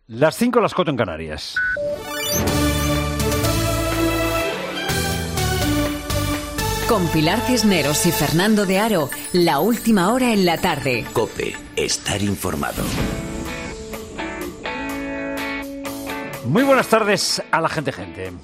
Las 5, las 4 en Canarias. Con Pilar Cisneros y Fernando de Aro, la última hora en la tarde. COPE, estar informado. Muy buenas tardes a la gente.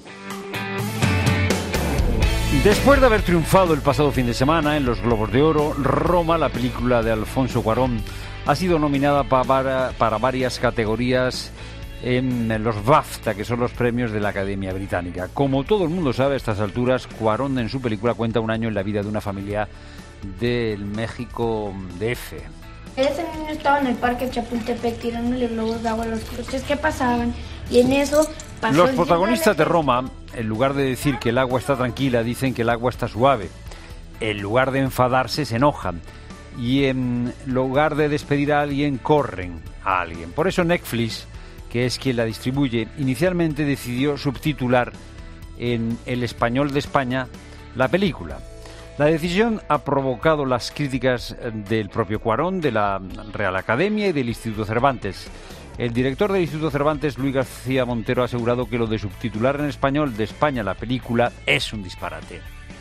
Después de haber triunfado el pasado fin de semana en los Globos de Oro, Roma, la película de Alfonso Cuarón, ha sido nominada para varias categorías en los BAFTA, que son los premios de la Academia Británica. Como todo el mundo sabe a estas alturas, Cuarón en su película cuenta un año en la vida de una familia del México DF. Ese niño estaba en el parque Chapultepec tirándole globos de agua a los coches que pasaban, y en eso pasó. Los protagonistas de Roma, en lugar de decir que el agua está tranquila, dicen que el agua está suave. En lugar de enfadarse, se enojan. Y en lugar de despedir a alguien, corren a alguien. Por eso Netflix, que es quien la distribuye, inicialmente decidió subtitular en el español de España la película. La decisión ha provocado las críticas del propio Cuarón, de la Real Academia y del Instituto Cervantes. El director del Instituto Cervantes, Luis García Montero, ha asegurado que lo de subtitular en español de España la película es un disparate.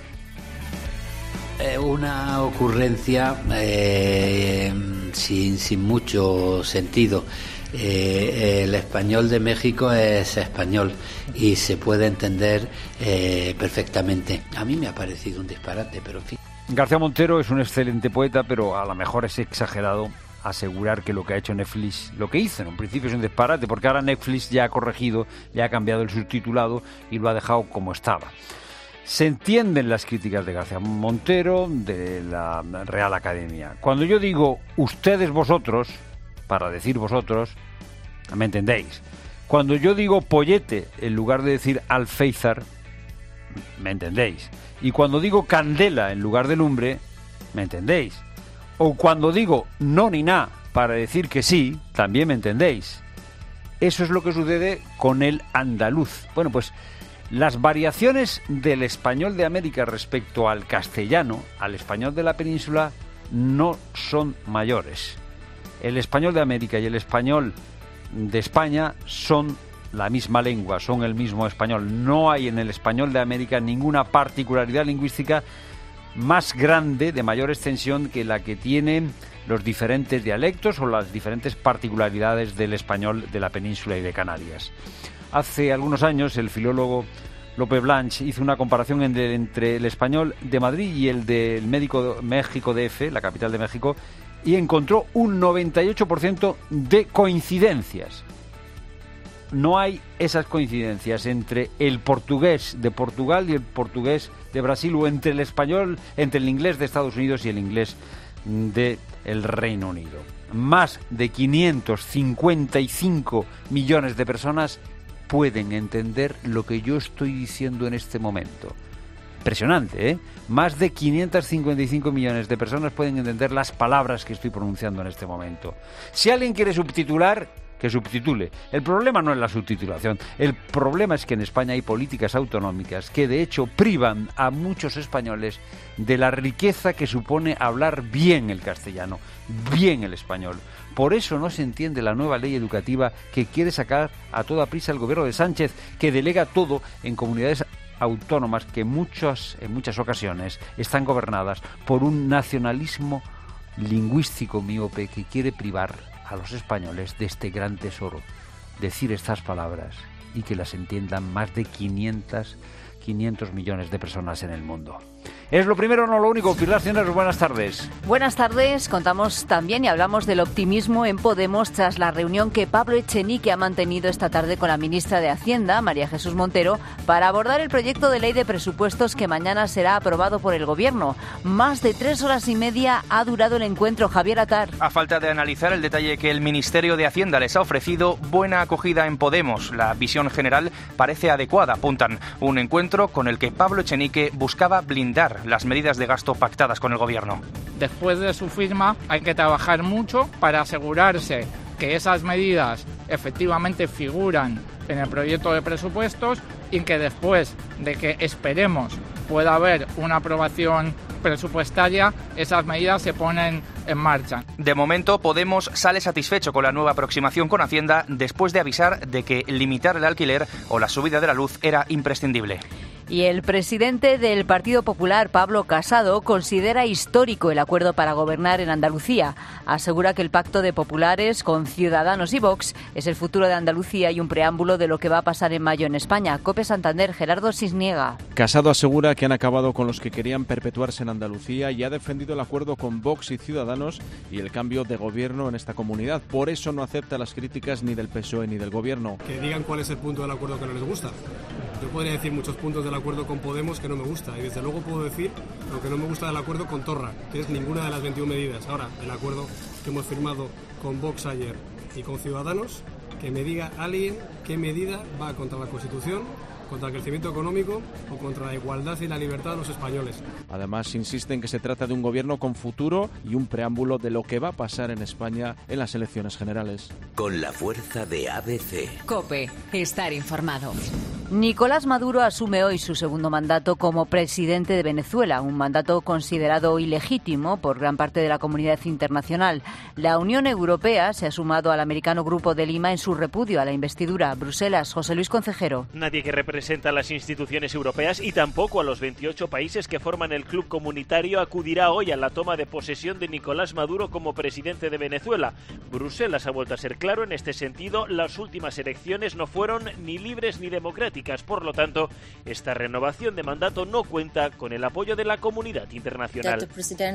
Una ocurrencia sin mucho sentido. El español de México es español y se puede entender perfectamente. A mí me ha parecido un disparate, pero en fin. García Montero es un excelente poeta, pero a lo mejor es exagerado asegurar que lo que ha hecho Netflix, lo que hizo en un principio es un disparate, porque ahora Netflix ya ha corregido, ya ha cambiado el subtitulado y lo ha dejado como estaba. Se entienden las críticas de García Montero, de la Real Academia. Cuando yo digo ustedes, vosotros, para decir vosotros, me entendéis. Cuando yo digo pollete en lugar de decir alféizar, me entendéis. Y cuando digo candela en lugar de lumbre, me entendéis. O cuando digo no ni na para decir que sí, también me entendéis. Eso es lo que sucede con el andaluz. Bueno, pues las variaciones del español de América respecto al castellano, al español de la península, no son mayores. El español de América y el español de España son la misma lengua, son el mismo español. No hay en el español de América ninguna particularidad lingüística más grande, de mayor extensión, que la que tienen los diferentes dialectos o las diferentes particularidades del español de la península y de Canarias. Hace algunos años el filólogo Lope Blanch hizo una comparación entre el español de Madrid y el del México DF, la capital de México, y encontró un 98% de coincidencias. No hay esas coincidencias entre el portugués de Portugal y el portugués de Brasil, o entre el español, entre el inglés de Estados Unidos y el inglés del Reino Unido. Más de 555 millones de personas pueden entender lo que yo estoy diciendo en este momento. Impresionante, ¿eh? Más de 555 millones de personas pueden entender las palabras que estoy pronunciando en este momento. Si alguien quiere subtitular, que subtitule. El problema no es la subtitulación. El problema es que en España hay políticas autonómicas que de hecho privan a muchos españoles de la riqueza que supone hablar bien el castellano, bien el español. Por eso no se entiende la nueva ley educativa que quiere sacar a toda prisa el gobierno de Sánchez, que delega todo en comunidades autónomas que en muchas ocasiones están gobernadas por un nacionalismo lingüístico miope que quiere privar a los españoles de este gran tesoro, decir estas palabras y que las entiendan más de 500 millones de personas en el mundo. Es lo primero, no lo único. Pilar Cisneros, buenas tardes. Buenas tardes. Contamos también y hablamos del optimismo en Podemos tras la reunión que Pablo Echenique ha mantenido esta tarde con la ministra de Hacienda, María Jesús Montero, para abordar el proyecto de ley de presupuestos que mañana será aprobado por el Gobierno. Más de 3 horas y media ha durado el encuentro. Javier Atar. A falta de analizar el detalle que el Ministerio de Hacienda les ha ofrecido, buena acogida en Podemos. La visión general parece adecuada, apuntan. Un encuentro con el que Pablo Echenique buscaba blindar las medidas de gasto pactadas con el Gobierno. Después de su firma hay que trabajar mucho para asegurarse que esas medidas efectivamente figuran en el proyecto de presupuestos y que después de que esperemos pueda haber una aprobación presupuestaria, esas medidas se ponen en marcha. De momento, Podemos sale satisfecho con la nueva aproximación con Hacienda después de avisar de que limitar el alquiler o la subida de la luz era imprescindible. Y el presidente del Partido Popular, Pablo Casado, considera histórico el acuerdo para gobernar en Andalucía. Asegura que el pacto de populares con Ciudadanos y Vox es el futuro de Andalucía y un preámbulo de lo que va a pasar en mayo en España. COPE Santander, Gerardo Cisniega. Casado asegura que han acabado con los que querían perpetuarse en Andalucía y ha defendido el acuerdo con Vox y Ciudadanos y el cambio de gobierno en esta comunidad. Por eso no acepta las críticas ni del PSOE ni del gobierno. Que digan cuál es el punto del acuerdo que no les gusta. Yo podría decir muchos puntos del acuerdo con Podemos que no me gusta, y desde luego puedo decir lo que no me gusta del acuerdo con Torra, que es ninguna de las 21 medidas. Ahora, el acuerdo que hemos firmado con Vox ayer y con Ciudadanos, que me diga alguien qué medida va contra la Constitución, contra el crecimiento económico o contra la igualdad y la libertad de los españoles. Además, insiste en que se trata de un gobierno con futuro y un preámbulo de lo que va a pasar en España en las elecciones generales. Con la fuerza de ABC. COPE, estar informado. Nicolás Maduro asume hoy su segundo mandato como presidente de Venezuela, un mandato considerado ilegítimo por gran parte de la comunidad internacional. La Unión Europea se ha sumado al americano Grupo de Lima en su repudio a la investidura. Bruselas, José Luis Concejero. Nadie que representa a las instituciones europeas y tampoco a los 28 países que forman el club comunitario acudirá hoy a la toma de posesión de Nicolás Maduro como presidente de Venezuela. Bruselas ha vuelto a ser claro en este sentido. Las últimas elecciones no fueron ni libres ni democráticas. Por lo tanto, esta renovación de mandato no cuenta con el apoyo de la comunidad internacional.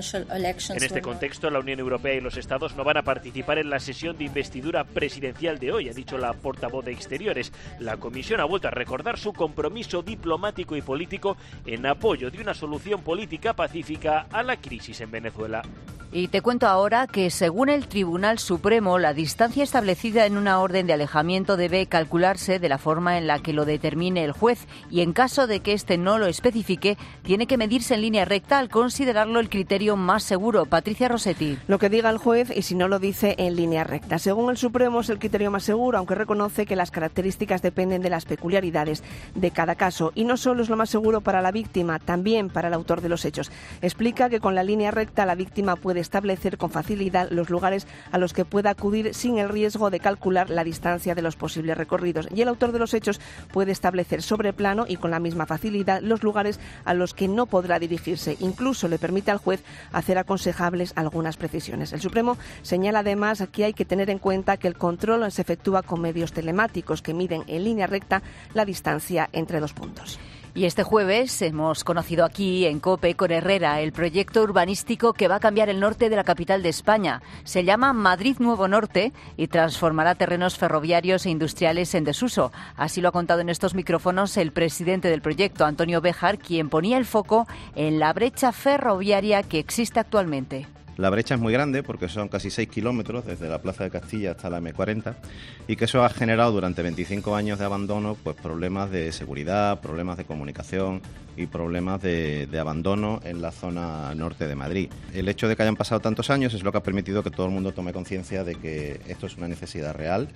En este contexto, la Unión Europea y los Estados no van a participar en la sesión de investidura presidencial de hoy, ha dicho la portavoz de Exteriores. La Comisión ha vuelto a recordar su compromiso diplomático y político en apoyo de una solución política pacífica a la crisis en Venezuela. Y te cuento ahora que, según el Tribunal Supremo, la distancia establecida en una orden de alejamiento debe calcularse de la forma en la que lo determine el juez y, en caso de que éste no lo especifique, tiene que medirse en línea recta al considerarlo el criterio más seguro. Patricia Rossetti. Lo que diga el juez y si no lo dice en línea recta. Según el Supremo es el criterio más seguro, aunque reconoce que las características dependen de las peculiaridades de cada caso. Y no solo es lo más seguro para la víctima, también para el autor de los hechos. Explica que con la línea recta la víctima puede establecer con facilidad los lugares a los que pueda acudir sin el riesgo de calcular la distancia de los posibles recorridos. Y el autor de los hechos puede establecer sobre plano y con la misma facilidad los lugares a los que no podrá dirigirse. Incluso le permite al juez hacer aconsejables algunas precisiones. El Supremo señala además que hay que tener en cuenta que el control se efectúa con medios telemáticos que miden en línea recta la distancia entre dos puntos. Y este jueves hemos conocido aquí en COPE con Herrera el proyecto urbanístico que va a cambiar el norte de la capital de España. Se llama Madrid Nuevo Norte y transformará terrenos ferroviarios e industriales en desuso. Así lo ha contado en estos micrófonos el presidente del proyecto, Antonio Béjar, quien ponía el foco en la brecha ferroviaria que existe actualmente. La brecha es muy grande porque son casi 6 kilómetros desde la Plaza de Castilla hasta la M40 y que eso ha generado durante 25 años de abandono pues problemas de seguridad, problemas de comunicación y problemas de abandono en la zona norte de Madrid. El hecho de que hayan pasado tantos años es lo que ha permitido que todo el mundo tome conciencia de que esto es una necesidad real.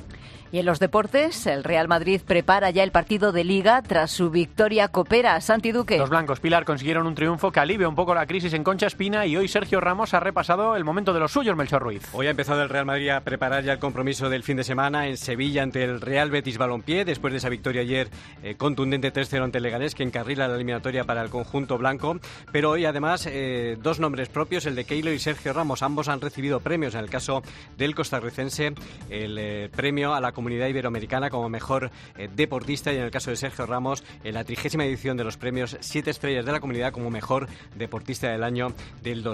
Y en los deportes, el Real Madrid prepara ya el partido de Liga tras su victoria copera. Santi Duque. Los blancos, Pilar, consiguieron un triunfo que alivia un poco la crisis en Concha Espina y hoy Sergio Ramos ha repasado el momento de los suyos, Melchor Ruiz. Hoy ha empezado el Real Madrid a preparar ya el compromiso del fin de semana en Sevilla ante el Real Betis Balompié, después de esa victoria ayer contundente 3-0 ante el Leganés, que encarrila la eliminatoria para el conjunto blanco. Pero hoy además dos nombres propios, el de Keylor y Sergio Ramos. Ambos han recibido premios. En el caso del costarricense, el premio a la Comunidad Iberoamericana como mejor deportista, y en el caso de Sergio Ramos, en la 30ª edición de los premios 7 estrellas de la Comunidad como mejor deportista del año del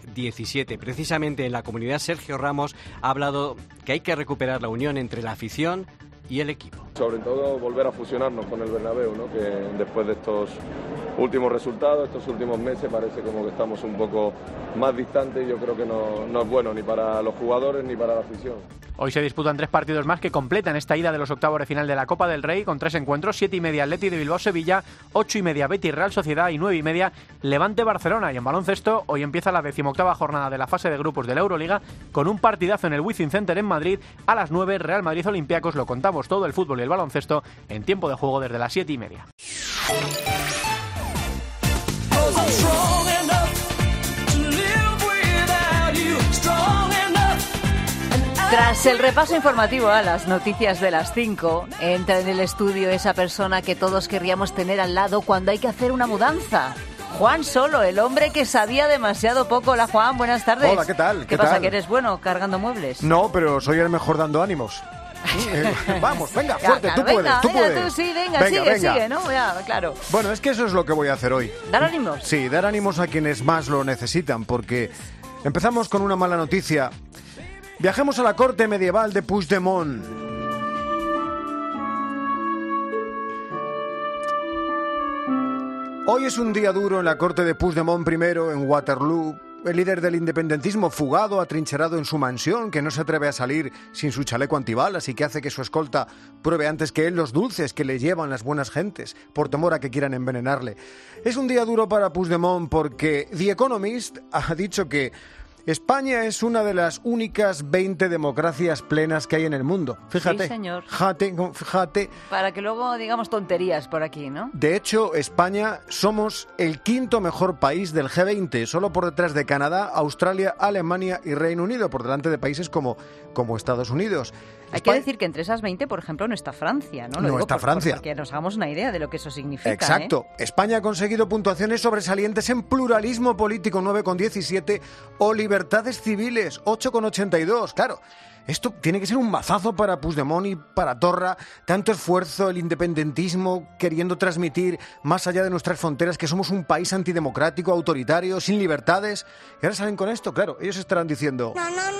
2017. Precisamente en la Comunidad, Sergio Ramos ha hablado que hay que recuperar la unión entre la afición y el equipo. Sobre todo volver a fusionarnos con el Bernabéu, ¿no? Que después de estos últimos resultados, estos últimos meses, parece como que estamos un poco más distantes y yo creo que no es bueno ni para los jugadores ni para la afición. Hoy se disputan 3 partidos más que completan esta ida de los octavos de final de la Copa del Rey, con 3 encuentros: 7:30 Atleti de Bilbao-Sevilla, 8:30 Betis Real Sociedad y 9:30 Levante-Barcelona. Y en baloncesto, hoy empieza la 18ª jornada de la fase de grupos de la Euroliga con un partidazo en el Wizzing Center en Madrid a las 9, Real Madrid Olympiacos. Lo contamos todo el fútbol y el baloncesto en tiempo de juego desde las 7:30. Tras el repaso informativo a las noticias de las 5, entra en el estudio esa persona que todos querríamos tener al lado cuando hay que hacer una mudanza. Juan Solo, el hombre que sabía demasiado poco. Hola, Juan, buenas tardes. Hola, ¿qué tal? ¿Qué pasa, que eres bueno cargando muebles? No, pero soy el mejor dando ánimos. Vamos, venga, fuerte, tú puedes, tú puedes. Tú sí, venga, sigue, ¿no? Ya, claro. Bueno, es que eso es lo que voy a hacer hoy. ¿Dar ánimos? Sí, dar ánimos a quienes más lo necesitan, porque empezamos con una mala noticia. Viajemos a la corte medieval de Puigdemont. Hoy es un día duro en la corte de Puigdemont I en Waterloo. El líder del independentismo fugado, atrincherado en su mansión, que no se atreve a salir sin su chaleco antibalas y que hace que su escolta pruebe antes que él los dulces que le llevan las buenas gentes, por temor a que quieran envenenarle. Es un día duro para Puigdemont porque The Economist ha dicho que España es una de las únicas 20 democracias plenas que hay en el mundo. Fíjate. Sí, señor. Fíjate. Para que luego digamos tonterías por aquí, ¿no? De hecho, España somos el quinto mejor país del G20, solo por detrás de Canadá, Australia, Alemania y Reino Unido, por delante de países como Estados Unidos. Hay que decir que entre esas 20, por ejemplo, no está Francia, ¿no? No está Francia. Porque nos hagamos una idea de lo que eso significa. Exacto. España ha conseguido puntuaciones sobresalientes en pluralismo político, 9,17, o libertades civiles, 8,82. Claro, esto tiene que ser un mazazo para Puigdemont y para Torra. Tanto esfuerzo, el independentismo, queriendo transmitir más allá de nuestras fronteras que somos un país antidemocrático, autoritario, sin libertades. Y ahora salen con esto, claro, ellos estarán diciendo... No lo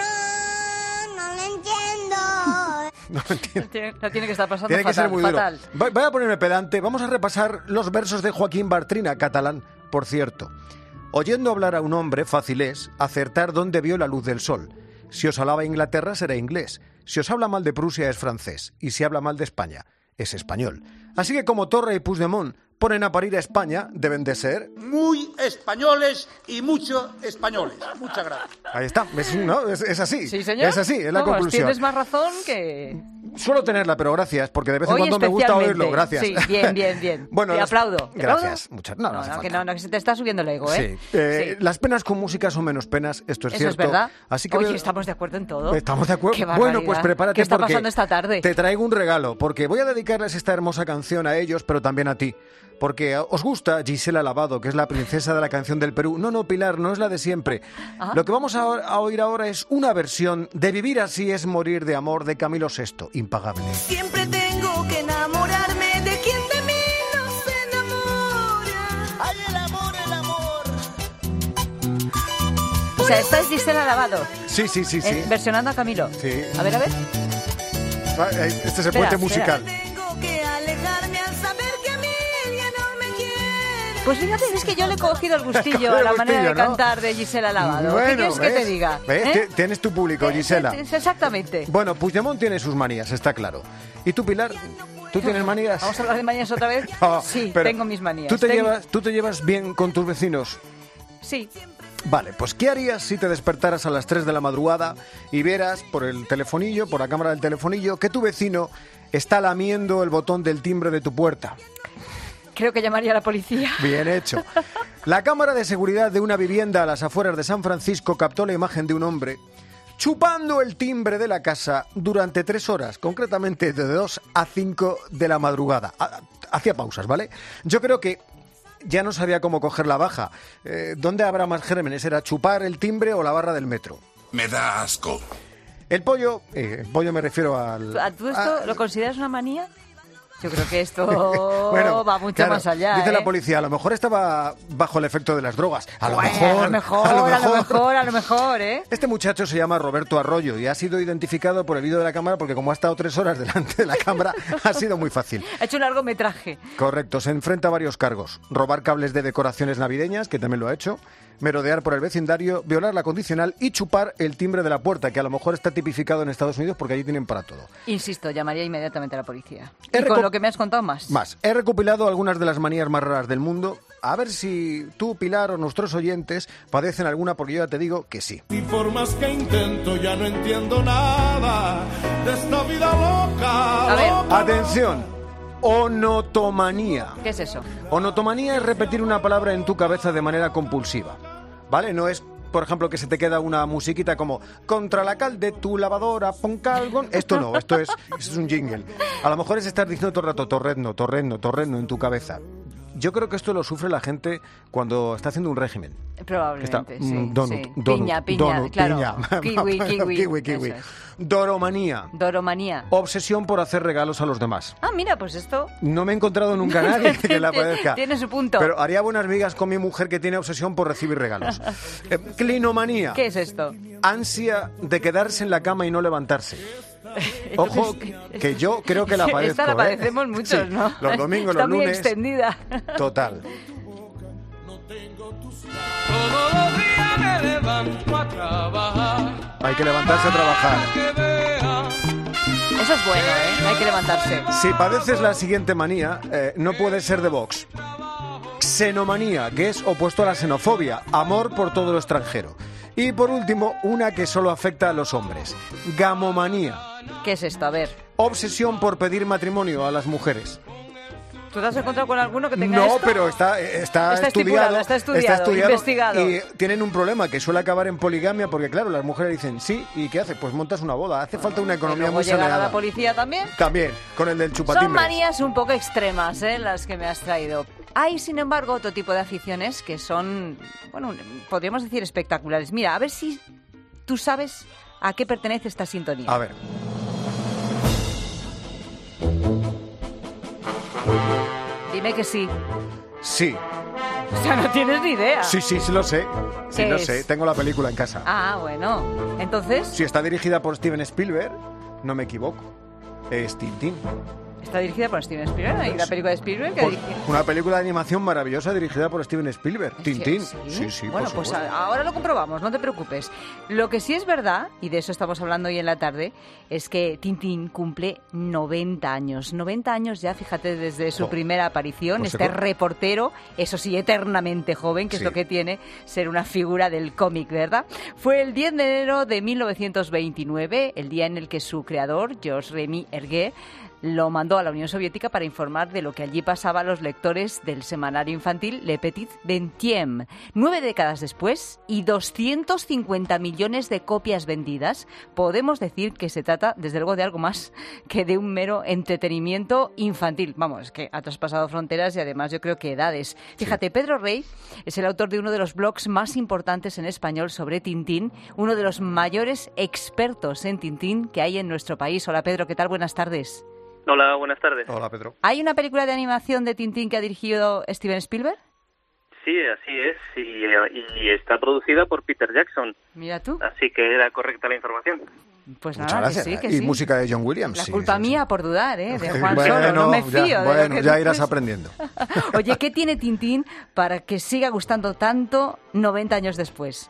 entiendo. No lo entiendo. La tiene que estar pasando Tiene que ser muy duro. fatal. Voy a ponerme pedante. Vamos a repasar los versos de Joaquín Bartrina, catalán, por cierto. Oyendo hablar a un hombre, fácil es acertar dónde vio la luz del sol. Si os alaba Inglaterra, será inglés. Si os habla mal de Prusia, es francés. Y si habla mal de España, es español. Así que como Torra y Puigdemont ponen a parir a España, deben de ser... muy españoles y mucho españoles. Muchas gracias. Ahí está. Es así. Sí, señor. Es así, es la conclusión. Tienes más razón que... Suelo tenerla, pero gracias, porque de vez en Hoy cuando me gusta oírlo. Gracias. Sí, bien. Bueno, te aplaudo. Gracias. Muchas. No, que se te está subiendo el ego, ¿eh? Sí. Las penas con música son menos penas, esto es Eso cierto. Es verdad. Así que Oye, estamos de acuerdo en todo. Estamos de acuerdo. Qué Bueno, pues prepárate. ¿Qué está porque pasando esta tarde? Te traigo un regalo, porque voy a dedicarles esta hermosa canción a ellos, pero también a ti. Porque os gusta Gisela Lavado, que es la princesa de la canción del Perú. No, Pilar, no es la de siempre. Ajá. Lo que vamos a oír ahora es una versión de Vivir así es morir de amor de Camilo VI, impagable. Siempre tengo que enamorarme de quien de mí no se enamora. ¡Ay, el amor, el amor! O sea, esta es Gisela Lavado. Sí. Versionando a Camilo. Sí. A ver. Este es el puente musical. Tengo que alejarme al saber que a mí ella no me quiere. Pues fíjate, es que yo le he cogido el gustillo a la manera de cantar de Gisela Lavado. Bueno, ¿Qué quieres que te diga? ¿Ves? Tienes tu público, Gisela. Exactamente. Bueno, Puigdemont tiene sus manías, está claro. ¿Y tú, Pilar? ¿Tú tienes manías? ¿Vamos a hablar de manías otra vez? Sí, tengo mis manías. ¿Tú te llevas bien con tus vecinos? Sí. Vale, pues ¿qué harías si te despertaras a las 3 de la madrugada y vieras por el telefonillo, por la cámara del telefonillo, que tu vecino está lamiendo el botón del timbre de tu puerta? Creo que llamaría a la policía. Bien hecho. La cámara de seguridad de una vivienda a las afueras de San Francisco captó la imagen de un hombre chupando el timbre de la casa durante 3 horas, concretamente de 2 a 5 de la madrugada. Hacía pausas, ¿vale? Yo creo que ya no sabía cómo coger la baja. ¿Dónde habrá más gérmenes? ¿Era chupar el timbre o la barra del metro? Me da asco. El pollo me refiero al... ¿Tú esto lo consideras una manía? Yo creo que esto va mucho más allá. Dice la policía, a lo mejor estaba bajo el efecto de las drogas. A lo mejor, ¿eh? Este muchacho se llama Roberto Arroyo y ha sido identificado por el vídeo de la cámara porque como ha estado 3 horas delante de la cámara, ha sido muy fácil. Ha hecho un largometraje. Correcto, se enfrenta a varios cargos. Robar cables de decoraciones navideñas, que también lo ha hecho. Merodear por el vecindario, violar la condicional y chupar el timbre de la puerta, que a lo mejor está tipificado en Estados Unidos porque allí tienen para todo. Insisto, llamaría inmediatamente a la policía. Y con lo que me has contado más. He recopilado algunas de las manías más raras del mundo. A ver si tú, Pilar, o nuestros oyentes padecen alguna, porque yo ya te digo que sí. Y por más que intento ya no entiendo nada de esta vida loca. A ver. Atención. Onotomanía. ¿Qué es eso? Onotomanía es repetir una palabra en tu cabeza de manera compulsiva. ¿Vale? No es por ejemplo, que se te queda una musiquita como contra la cal de tu lavadora, pon calgon. Esto no, esto es un jingle. A lo mejor es estar diciendo todo el rato torrezno, torrezno, torrezno en tu cabeza. Yo creo que esto lo sufre la gente cuando está haciendo un régimen. Probablemente, está, sí. Donut, sí. donut, Piña, claro. Kiwi. Eso es. Doromanía. Doromanía. Obsesión por hacer regalos a los demás. Ah, mira, pues esto... No me he encontrado nunca a nadie que la padezca. Tiene su punto. Pero haría buenas migas con mi mujer que tiene obsesión por recibir regalos. Clinomanía. ¿Qué es esto? Ansia de quedarse en la cama y no levantarse. Ojo, que yo creo que la padezco. Esta la padecemos muchos, sí, ¿no? Los domingos, Está los lunes. muy extendida. Total. Todos los días me levanto a trabajar. Hay que levantarse a trabajar. Eso es bueno, ¿eh? Hay que levantarse. Si padeces la siguiente manía, no puedes ser de Vox. Xenomanía, que es opuesto a la xenofobia, amor por todo lo extranjero. Y por último, una que solo afecta a los hombres, gamomanía. ¿Qué es esto? A ver. Obsesión por pedir matrimonio a las mujeres. ¿Tú te has encontrado con alguno que tenga No, esto? pero está estudiado, está estudiado, investigado. Y tienen un problema que suele acabar en poligamia porque, claro, las mujeres dicen, sí, ¿y qué hace? Pues montas una boda. Hace falta una economía muy llegar saneada. a la policía también. También, con el del chupatimbre. Son manías un poco extremas, las que me has traído. Hay, sin embargo, otro tipo de aficiones que son, bueno, podríamos decir espectaculares. Mira, a ver si tú sabes a qué pertenece esta sintonía. A ver. Dime que sí. Sí. O sea, no tienes ni idea. Sí, lo sé. Sí, ¿Qué lo es? sé. Tengo la película en casa. Ah, bueno. Entonces, Si está dirigida por Steven Spielberg, no me equivoco. Es Tintín. está dirigida por Steven Spielberg. ¿Y la película de Spielberg? Pues, una película de animación maravillosa dirigida por Steven Spielberg. Tintín. Sí, Bueno, por pues supuesto. ahora lo comprobamos, no te preocupes. Lo que sí es verdad, y de eso estamos hablando hoy en la tarde, es que Tintín cumple 90 años. 90 años ya, fíjate, desde su primera aparición. Pues este reportero, eso sí, eternamente joven, que es Sí. lo que tiene ser una figura del cómic, ¿verdad? Fue el 10 de enero de 1929, el día en el que su creador, Georges-Rémy Hergé, lo mandó a la Unión Soviética para informar de lo que allí pasaba a los lectores del semanario infantil Le Petit Vingtième. 9 décadas después y 250 millones de copias vendidas, podemos decir que se trata, desde luego, de algo más que de un mero entretenimiento infantil. Vamos, que ha traspasado fronteras y además yo creo que edades. Fíjate, Pedro Rey es el autor de uno de los blogs más importantes en español sobre Tintín, uno de los mayores expertos en Tintín que hay en nuestro país. Hola Pedro, ¿qué tal? Buenas tardes. Hola, buenas tardes. Hola, Pedro. ¿Hay una película de animación de Tintín que ha dirigido Steven Spielberg? Sí, así es, y está producida por Peter Jackson. Mira tú. Así que era correcta la información. Pues Muchas nada, gracias. que sí, que y sí. música de John Williams. La sí, culpa sí, mía por dudar, de Juan Bueno, Solo, no me fío. ya, de bueno, lo que ya tú irás crees. aprendiendo. Oye, ¿qué tiene Tintín para que siga gustando tanto 90 años después?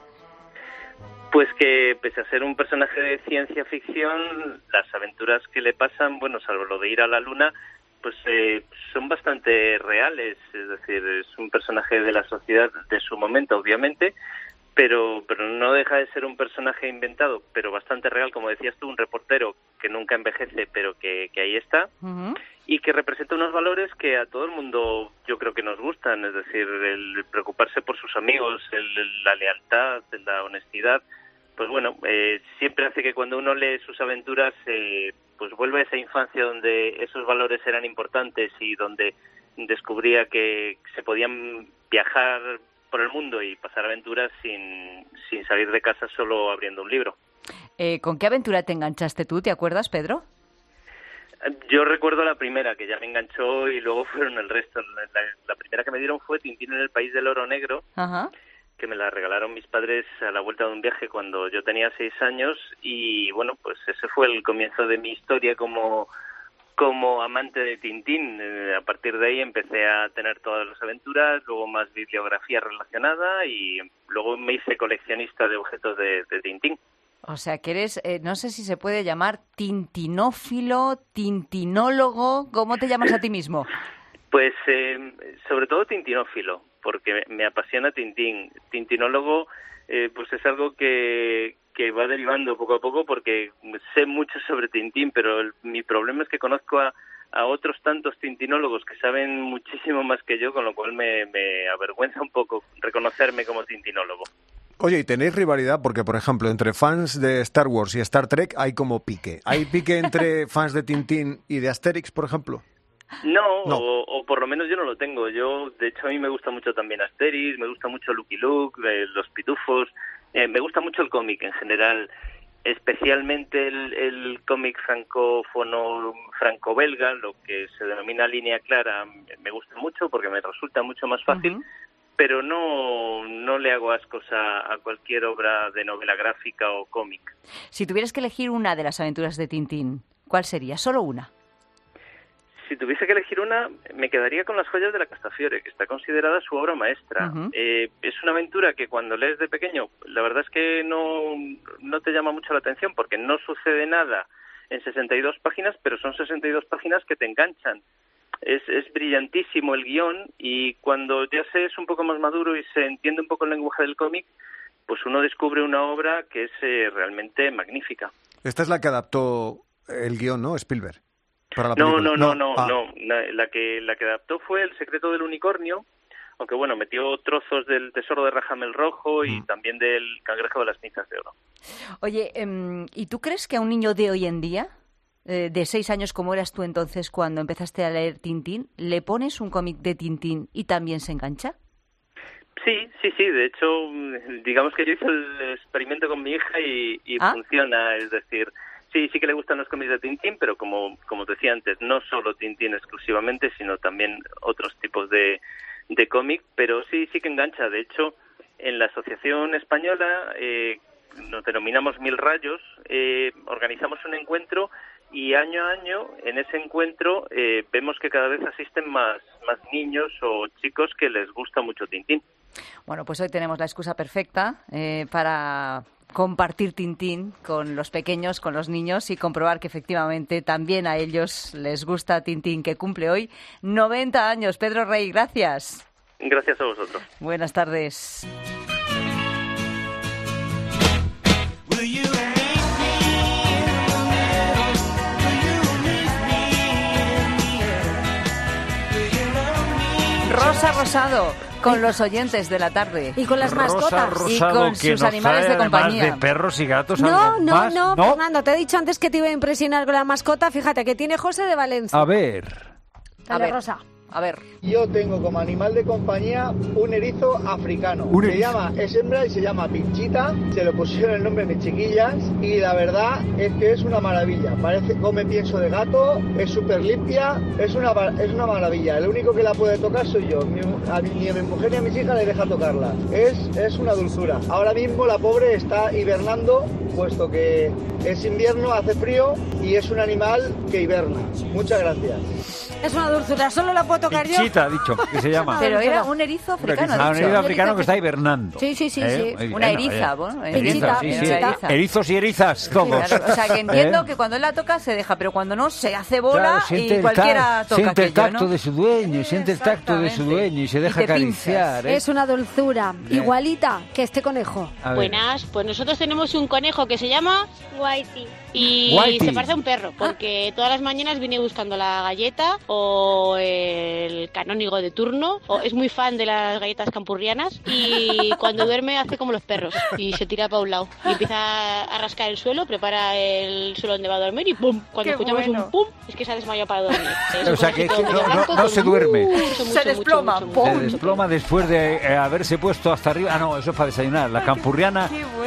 Pues que, pese a ser un personaje de ciencia ficción, las aventuras que le pasan, bueno, salvo lo de ir a la luna, pues son bastante reales. Es decir, es un personaje de la sociedad de su momento, obviamente, pero no deja de ser un personaje inventado, pero bastante real, como decías tú, un reportero que nunca envejece, pero que ahí está, y que representa unos valores que a todo el mundo yo creo que nos gustan, es decir, el preocuparse por sus amigos, la lealtad, la honestidad. Pues bueno, siempre hace que cuando uno lee sus aventuras, pues vuelve a esa infancia donde esos valores eran importantes y donde descubría que se podían viajar por el mundo y pasar aventuras sin salir de casa solo abriendo un libro. ¿Con qué aventura te enganchaste tú? ¿Te acuerdas, Pedro? Yo recuerdo la primera, que ya me enganchó, y luego fueron el resto. La primera que me dieron fue Tintín en el País del Oro Negro, Ajá. que me la regalaron mis padres a la vuelta de un viaje cuando yo tenía 6 años, y bueno, pues ese fue el comienzo de mi historia como amante de Tintín. A partir de ahí empecé a tener todas las aventuras, luego más bibliografía relacionada, y luego me hice coleccionista de objetos de Tintín. O sea, que eres, no sé si se puede llamar tintinófilo, tintinólogo, ¿cómo te llamas a ti mismo? Pues sobre todo tintinófilo, porque me apasiona Tintín. Tintinólogo, pues es algo que va derivando poco a poco, porque sé mucho sobre Tintín, pero mi problema es que conozco a otros tantos tintinólogos que saben muchísimo más que yo, con lo cual me avergüenza un poco reconocerme como tintinólogo. Oye, ¿y tenéis rivalidad? Porque, por ejemplo, entre fans de Star Wars y Star Trek hay como pique. ¿Hay pique entre fans de Tintín y de Asterix, por ejemplo? No. O por lo menos yo no lo tengo. De hecho, a mí me gusta mucho también Asterix, me gusta mucho Lucky Luke, los Pitufos, me gusta mucho el cómic en general, especialmente el cómic francófono, franco-belga, lo que se denomina línea clara, me gusta mucho porque me resulta mucho más fácil, pero no le hago ascos a cualquier obra de novela gráfica o cómic. Si tuvieras que elegir una de las aventuras de Tintín, ¿cuál sería? Solo una. Si tuviese que elegir una, me quedaría con Las joyas de la Castafiore, que está considerada su obra maestra. Es una aventura que cuando lees de pequeño, la verdad es que no te llama mucho la atención, porque no sucede nada en 62 páginas, pero son 62 páginas que te enganchan. Es brillantísimo el guión, y cuando ya se es un poco más maduro y se entiende un poco el lenguaje del cómic, pues uno descubre una obra que es realmente magnífica. Esta es la que adaptó el guión, ¿no? Spielberg. No. La que adaptó fue El secreto del unicornio, aunque bueno, metió trozos del tesoro de Rajam el Rojo y también del cangrejo de las pinzas de oro. Oye, ¿y tú crees que a un niño de hoy en día, de 6 años como eras tú entonces cuando empezaste a leer Tintín, le pones un cómic de Tintín y también se engancha? Sí. De hecho, digamos que yo hice el experimento con mi hija y funciona, es decir... Sí que le gustan los cómics de Tintín, pero como decía antes, no solo Tintín exclusivamente, sino también otros tipos de cómic, pero sí que engancha. De hecho, en la Asociación Española nos denominamos Mil Rayos, organizamos un encuentro y año a año en ese encuentro vemos que cada vez asisten más niños o chicos que les gusta mucho Tintín. Bueno, pues hoy tenemos la excusa perfecta para compartir Tintín con los pequeños, con los niños, y comprobar que efectivamente también a ellos les gusta Tintín, que cumple hoy 90 años. Pedro Rey, gracias. Gracias a vosotros. Buenas tardes. Rosa Rosado, con los oyentes de la tarde. Y con las mascotas. Rosado, y con sus animales de compañía. De perros y gatos. No, ¿No? Fernando, te he dicho antes que te iba a impresionar con la mascota. Fíjate, que tiene José de Valencia. A ver. Dale, Rosa. A ver. Yo tengo como animal de compañía un erizo africano. Es hembra y se llama Pinchita. Se le pusieron el nombre de mis chiquillas y la verdad es que es una maravilla. Come pienso de gato, es súper limpia, es una maravilla. El único que la puede tocar soy yo. Ni a mi mujer ni a mis hijas le deja tocarla. Es una dulzura. Ahora mismo la pobre está hibernando, puesto que es invierno, hace frío y es un animal que hiberna. Muchas gracias. Es una dulzura, solo la puedo tocar yo. Pinchita, ha dicho que se llama. Pero era un erizo africano. Un erizo africano que está hibernando. Sí. Una eriza, bueno. Pinchita. Erizos y erizas, todos. Claro, o sea, que entiendo que cuando él la toca se deja, pero cuando no se hace bola y cualquiera toca. Siente el tacto, ¿no? de su dueño, siente el tacto de su dueño y se deja acariciar. Es una dulzura, igualita que este conejo. Buenas, pues nosotros tenemos un conejo que se llama Whitey. Y se parece a un perro, porque todas las mañanas viene buscando la galleta o el canónigo de turno, o es muy fan de las galletas campurrianas, y cuando duerme hace como los perros y se tira para un lado y empieza a rascar el suelo, prepara el suelo donde va a dormir y ¡pum! Cuando escuchamos un ¡pum! Es que se ha desmayado para dormir. O sea que no se duerme. Se desploma. Se desploma después de haberse puesto hasta arriba. Ah, no, eso es para desayunar. La campurriana,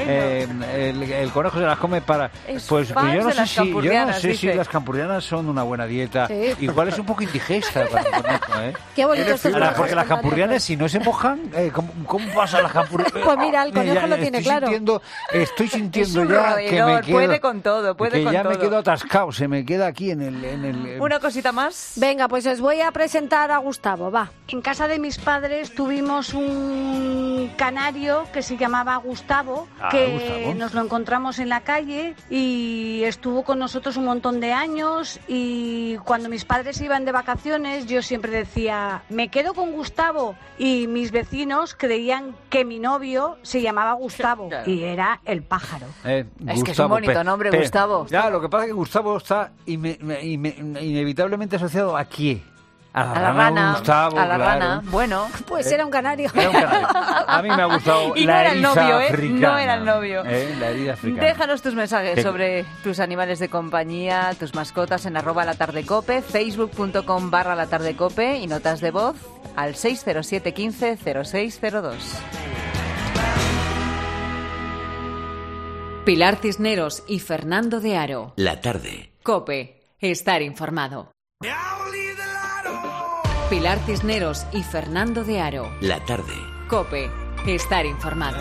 el conejo se las come para... Pues yo no sé si las campurrianas son una buena dieta. Sí. Igual es un poco indigesta para el conejo, ¿eh? Qué bonito es porque las campurrianas, si no se mojan, ¿cómo pasa las campurrianas? Pues mira, el conejo lo tiene claro. Estoy sintiendo es un ya roedor, que me quedo... Puede con todo, me quedo atascado, se me queda aquí en el... Una cosita más. Venga, pues os voy a presentar a Gustavo, va. En casa de mis padres tuvimos un canario que se llamaba Gustavo, que nos lo encontramos en la calle y estuvo con nosotros un montón de años, y cuando mis padres iban de vacaciones yo siempre decía, me quedo con Gustavo, y mis vecinos creían que mi novio se llamaba Gustavo y era el pájaro. Es que es un bonito nombre, Gustavo. Ya, lo que pasa es que Gustavo está inevitablemente asociado ¿a qué? A la rana, Gustavo, a la claro. rana. Bueno, pues era un canario. Era un canario. A mí me ha gustado y la no era el eriza novio, africana. No era el novio. La eriza africana. Déjanos tus mensajes sobre tus animales de compañía, tus mascotas en @latardecope, facebook.com/latardecope y notas de voz al 607 15 0602. Pilar Cisneros y Fernando de Aro. La tarde. COPE. Estar informado. Pilar Cisneros y Fernando de Aro. La tarde. COPE. Estar informado.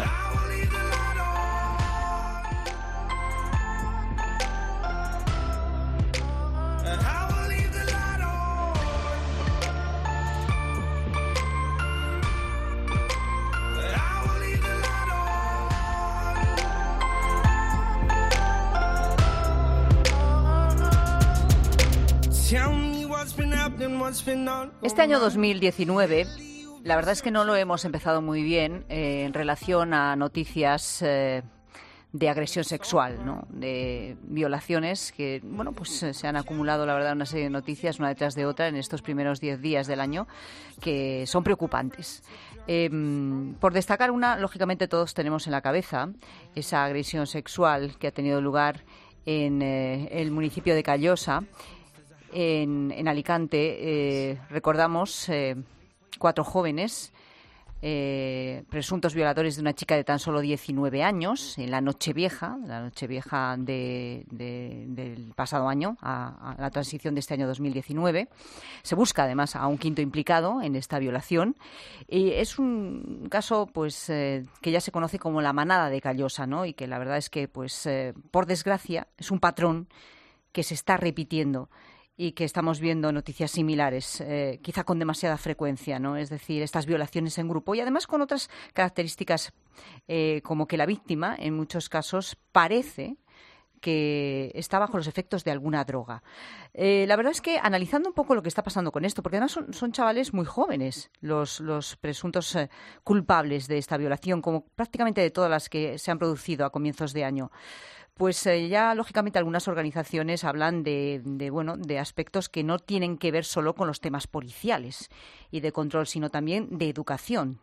Este año 2019, la verdad es que no lo hemos empezado muy bien en relación a noticias de agresión sexual, ¿no? De violaciones que, bueno, pues se han acumulado, la verdad, una serie de noticias una detrás de otra en estos primeros 10 días del año que son preocupantes. Por destacar una, lógicamente todos tenemos en la cabeza esa agresión sexual que ha tenido lugar en el municipio de Callosa, en Alicante. Recordamos 4 jóvenes presuntos violadores de una chica de tan solo 19 años en la Nochevieja del pasado año, a la transición de este año 2019. Se busca además a un quinto implicado en esta violación y es un caso pues que ya se conoce como la manada de Callosa, ¿no? Y que la verdad es que pues por desgracia es un patrón que se está repitiendo y que estamos viendo noticias similares, quizá con demasiada frecuencia, ¿no? Es decir, estas violaciones en grupo y además con otras características como que la víctima, en muchos casos, parece que está bajo los efectos de alguna droga. La verdad es que analizando un poco lo que está pasando con esto, porque además son chavales muy jóvenes los presuntos culpables de esta violación, como prácticamente de todas las que se han producido a comienzos de año, pues ya lógicamente algunas organizaciones hablan de aspectos que no tienen que ver solo con los temas policiales y de control, sino también de educación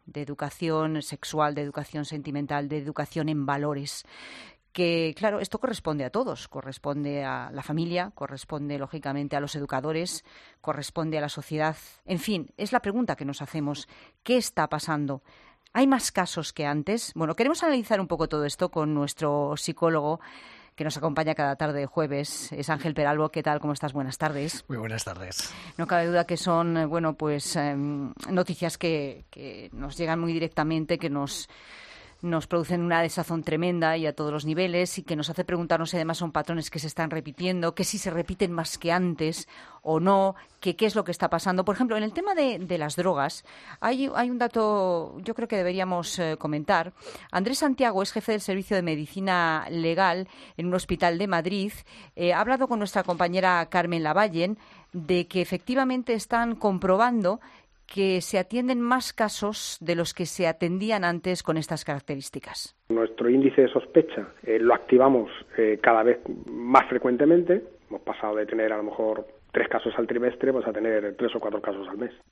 sexual, de educación sentimental, de educación en valores. Que, claro, esto corresponde a todos, corresponde a la familia, corresponde, lógicamente, a los educadores, corresponde a la sociedad. En fin, es la pregunta que nos hacemos. ¿Qué está pasando? ¿Hay más casos que antes? Bueno, queremos analizar un poco todo esto con nuestro psicólogo que nos acompaña cada tarde de jueves. Es Ángel Peralbo. ¿Qué tal? ¿Cómo estás? Buenas tardes. Muy buenas tardes. No cabe duda que son, bueno, pues noticias que nos llegan muy directamente, que nos producen una desazón tremenda y a todos los niveles y que nos hace preguntarnos si además son patrones que se están repitiendo, que si se repiten más que antes o no, que qué es lo que está pasando. Por ejemplo, en el tema de las drogas hay un dato yo creo que deberíamos comentar. Andrés Santiago es jefe del Servicio de Medicina Legal en un hospital de Madrid. Ha hablado con nuestra compañera Carmen Lavallen de que efectivamente están comprobando que se atienden más casos de los que se atendían antes con estas características. Nuestro índice de sospecha lo activamos cada vez más frecuentemente. Hemos pasado de tener a lo mejor 3 casos al trimestre pues a tener 3 o 4 casos al mes.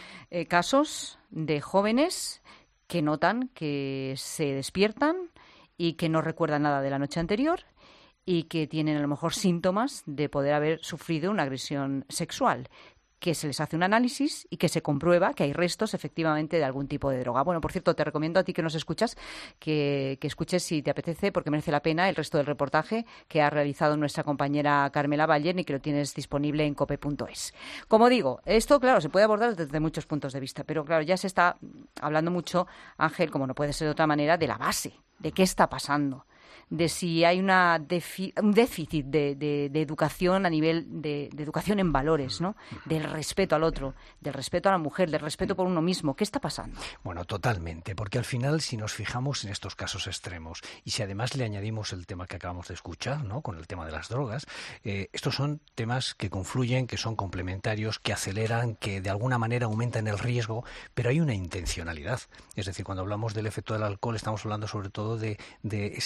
Casos de jóvenes que notan que se despiertan y que no recuerdan nada de la noche anterior y que tienen a lo mejor síntomas de poder haber sufrido una agresión sexual, que se les hace un análisis y que se comprueba que hay restos efectivamente de algún tipo de droga. Bueno, por cierto, te recomiendo a ti que nos escuchas que escuches si te apetece, porque merece la pena, el resto del reportaje que ha realizado nuestra compañera Carmela Valle y que lo tienes disponible en cope.es. Como digo, esto, claro, se puede abordar desde muchos puntos de vista, pero claro, ya se está hablando mucho, Ángel, como no puede ser de otra manera, de la base, de qué está pasando, de si hay un déficit de educación a nivel de educación en valores, ¿no? Del respeto al otro, del respeto a la mujer, del respeto por uno mismo. ¿Qué está pasando? Bueno, totalmente, porque al final si nos fijamos en estos casos extremos y si además le añadimos el tema que acabamos de escuchar, ¿no? Con el tema de las drogas, estos son temas que confluyen, que son complementarios, que aceleran, que de alguna manera aumentan el riesgo, pero hay una intencionalidad. Es decir, cuando hablamos del efecto del alcohol estamos hablando sobre todo de ese efecto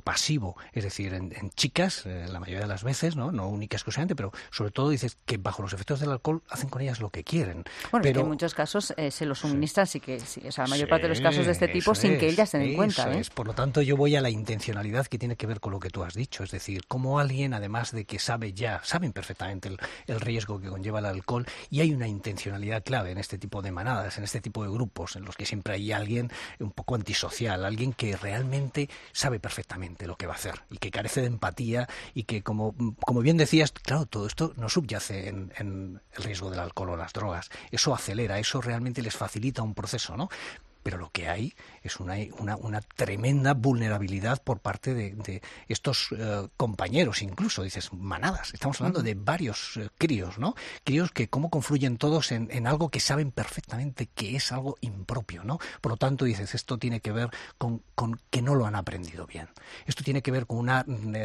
pasivo, es decir, en chicas, la mayoría de las veces, no única exclusivamente, pero sobre todo dices que bajo los efectos del alcohol hacen con ellas lo que quieren. Bueno, pero en muchos casos se lo suministran, sí, o sea, la mayor parte de los casos de este tipo sin que ellas se den cuenta. Por lo tanto, yo voy a la intencionalidad que tiene que ver con lo que tú has dicho, es decir, cómo alguien, además de que saben perfectamente el riesgo que conlleva el alcohol, y hay una intencionalidad clave en este tipo de manadas, en este tipo de grupos, en los que siempre hay alguien un poco antisocial, alguien que realmente sabe perfectamente lo que va a hacer y que carece de empatía y que, como bien decías, claro, todo esto no subyace en el riesgo del alcohol o las drogas. Eso acelera, eso realmente les facilita un proceso, ¿no? Pero lo que hay es una tremenda vulnerabilidad por parte de estos compañeros, incluso, dices, manadas. Estamos hablando de varios críos, ¿no? Críos que cómo confluyen todos en algo que saben perfectamente que es algo impropio, ¿no? Por lo tanto, dices, esto tiene que ver con que no lo han aprendido bien. Esto tiene que ver con una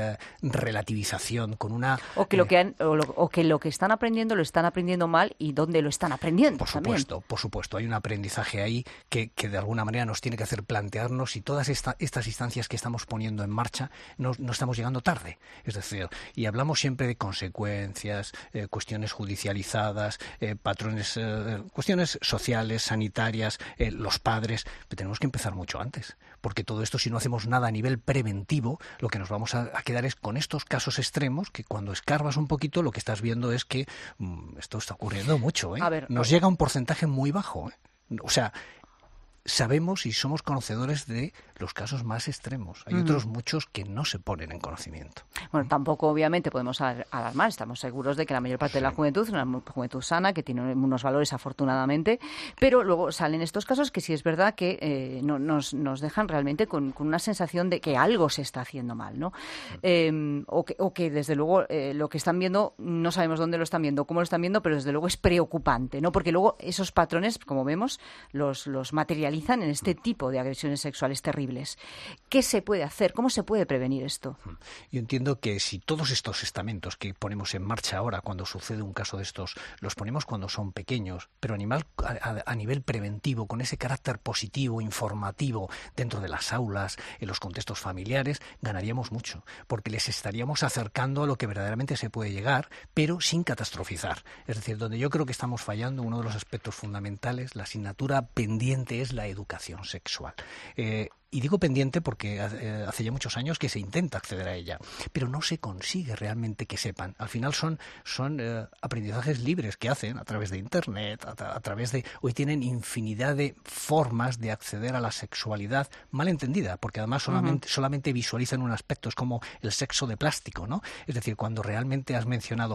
relativización, con una... O que lo que están aprendiendo lo están aprendiendo mal y dónde lo están aprendiendo. Por supuesto. Hay un aprendizaje ahí que de alguna manera nos tiene que hacer plantearnos si todas estas instancias que estamos poniendo en marcha no estamos llegando tarde. Es decir, y hablamos siempre de consecuencias, cuestiones judicializadas, patrones, cuestiones sociales, sanitarias, los padres, pero tenemos que empezar mucho antes, porque todo esto, si no hacemos nada a nivel preventivo, lo que nos vamos a quedar es con estos casos extremos que cuando escarbas un poquito lo que estás viendo es que esto está ocurriendo mucho, ¿eh? A ver, nos llega un porcentaje muy bajo, ¿eh? O sea, sabemos y somos conocedores de los casos más extremos. Hay otros muchos que no se ponen en conocimiento. Bueno, tampoco obviamente podemos alarmar. Estamos seguros de que la mayor parte de la juventud es una juventud sana, que tiene unos valores afortunadamente, pero luego salen estos casos que sí es verdad que nos dejan realmente con una sensación de que algo se está haciendo mal, ¿no? O que desde luego lo que están viendo, no sabemos dónde lo están viendo, cómo lo están viendo, pero desde luego es preocupante, ¿no? Porque luego esos patrones, como vemos, los materializan en este tipo de agresiones sexuales terribles. ¿Qué se puede hacer? ¿Cómo se puede prevenir esto? Yo entiendo que si todos estos estamentos que ponemos en marcha ahora, cuando sucede un caso de estos, los ponemos cuando son pequeños, pero a nivel preventivo, con ese carácter positivo, informativo, dentro de las aulas, en los contextos familiares, ganaríamos mucho, porque les estaríamos acercando a lo que verdaderamente se puede llegar, pero sin catastrofizar. Es decir, donde yo creo que estamos fallando, uno de los aspectos fundamentales, la asignatura pendiente es la educación sexual. Y digo pendiente porque hace ya muchos años que se intenta acceder a ella, pero no se consigue realmente que sepan. Al final son aprendizajes libres que hacen a través de Internet, a través de... Hoy tienen infinidad de formas de acceder a la sexualidad mal entendida, porque además solamente visualizan un aspecto, es como el sexo de plástico, ¿no? Es decir, cuando realmente has mencionado...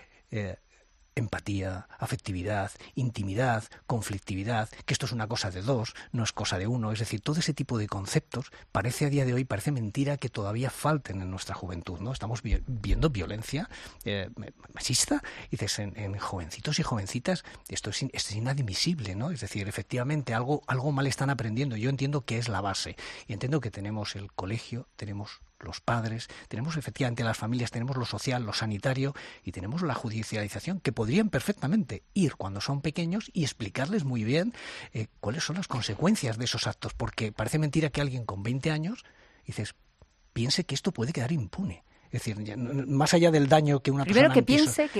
empatía, afectividad, intimidad, conflictividad, que esto es una cosa de dos, no es cosa de uno. Es decir, todo ese tipo de conceptos parece a día de hoy, parece mentira que todavía falten en nuestra juventud, ¿no? Estamos viendo violencia machista, y dices, en jovencitos y jovencitas, esto es inadmisible, ¿no? Es decir, efectivamente algo mal están aprendiendo. Yo entiendo que es la base, y entiendo que tenemos el colegio, tenemos los padres, tenemos efectivamente las familias, tenemos lo social, lo sanitario y tenemos la judicialización, que podrían perfectamente ir cuando son pequeños y explicarles muy bien cuáles son las consecuencias de esos actos, porque parece mentira que alguien con 20 años piense que esto puede quedar impune. Es decir, más allá del daño que una persona... Primero que piense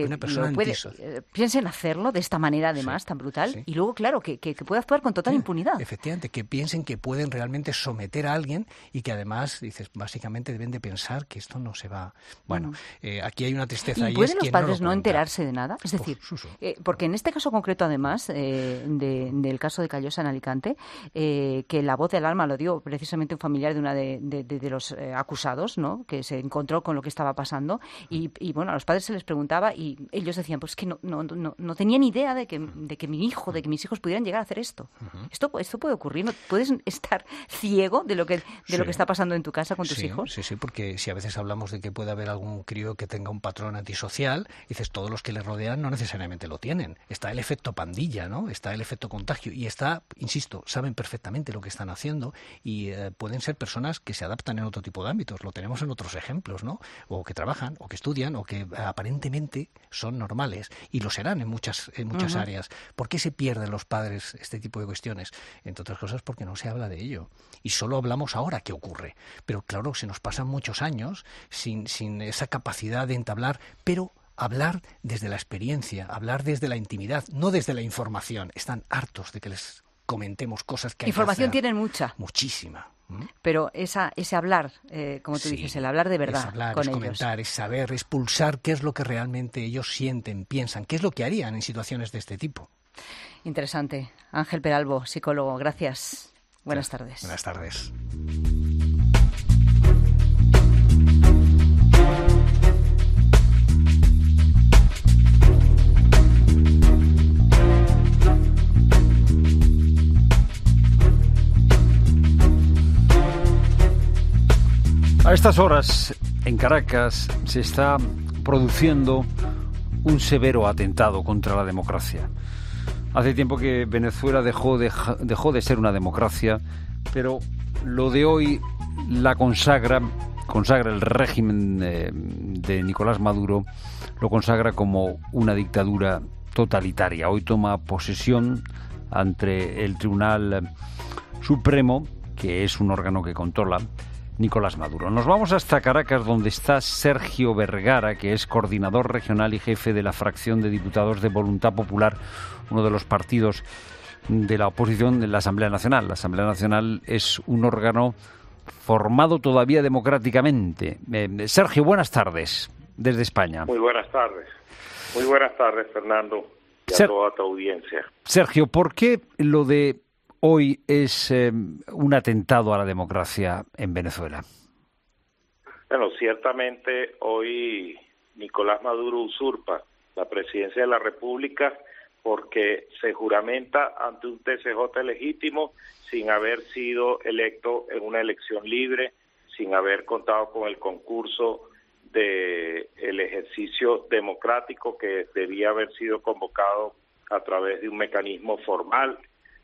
piense en hacerlo de esta manera, además, tan brutal, y luego, claro, que pueda actuar con total impunidad. Efectivamente, que piensen que pueden realmente someter a alguien y que además, básicamente deben de pensar que esto no se va... Bueno, aquí hay una tristeza. ¿Y pueden los padres no enterarse de nada? Es decir, porque en este caso concreto, además, del caso de Callosa en Alicante, que la voz del alma lo dio precisamente un familiar de una de los acusados, ¿no?, que se encontró con lo que estaba pasando y bueno, a los padres se les preguntaba y ellos decían, pues que no tenían idea de que mis hijos pudieran llegar a hacer esto. Esto puede ocurrir, ¿no? Puedes estar ciego de lo que está pasando en tu casa con tus hijos. Sí, porque si a veces hablamos de que puede haber algún crío que tenga un patrón antisocial, dices, todos los que le rodean no necesariamente lo tienen. Está el efecto pandilla, ¿no? Está el efecto contagio y insisto, saben perfectamente lo que están haciendo y pueden ser personas que se adaptan en otro tipo de ámbitos. Lo tenemos en otros ejemplos. ejemplos, ¿no? O que trabajan, o que estudian, o que aparentemente son normales, y lo serán en muchas áreas. ¿Por qué se pierden los padres este tipo de cuestiones? Entre otras cosas porque no se habla de ello. Y solo hablamos ahora que ocurre. Pero claro, se nos pasan muchos años sin esa capacidad de entablar, pero hablar desde la experiencia, hablar desde la intimidad, no desde la información. Están hartos de que les comentemos cosas que hay información que hacer. Tienen mucha. Muchísima. Pero ese hablar, como tú dices, el hablar de verdad es hablar, con es ellos. Comentar, es saber, es pulsar qué es lo que realmente ellos sienten, piensan, qué es lo que harían en situaciones de este tipo. Interesante. Ángel Peralbo, psicólogo, gracias. Buenas tardes. Buenas tardes. A estas horas, en Caracas, se está produciendo un severo atentado contra la democracia. Hace tiempo que Venezuela dejó de ser una democracia, pero lo de hoy la consagra el régimen de Nicolás Maduro, lo consagra como una dictadura totalitaria. Hoy toma posesión ante el Tribunal Supremo, que es un órgano que controla Nicolás Maduro. Nos vamos hasta Caracas, donde está Sergio Vergara, que es coordinador regional y jefe de la fracción de diputados de Voluntad Popular, uno de los partidos de la oposición en la Asamblea Nacional. La Asamblea Nacional es un órgano formado todavía democráticamente. Sergio, buenas tardes, desde España. Muy buenas tardes. Muy buenas tardes, Fernando, y a toda tu audiencia. Sergio, ¿por qué lo de hoy es un atentado a la democracia en Venezuela? Bueno, ciertamente hoy Nicolás Maduro usurpa la presidencia de la República porque se juramenta ante un TSJ legítimo sin haber sido electo en una elección libre, sin haber contado con el concurso del ejercicio democrático que debía haber sido convocado a través de un mecanismo formal